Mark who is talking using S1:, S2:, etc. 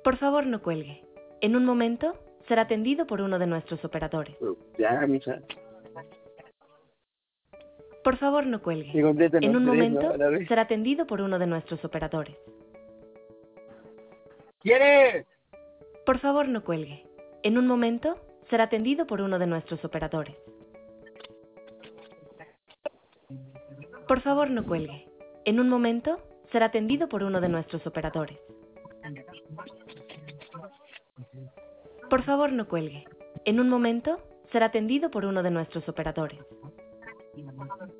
S1: Por favor, no cuelgue. En un momento será atendido por uno de nuestros operadores.
S2: Ya, mija.
S1: Por favor, no cuelgue.
S2: Que completen
S1: En
S2: los
S1: un
S2: tres,
S1: momento
S2: ¿no? A la vez.
S1: será atendido por uno de nuestros operadores.
S2: ¿Quién es?
S1: Por favor, no cuelgue. En un momento será atendido por uno de nuestros operadores. Por favor, no cuelgue. En un momento será atendido por uno de nuestros operadores. Por favor, no cuelgue. En un momento será atendido por uno de nuestros operadores.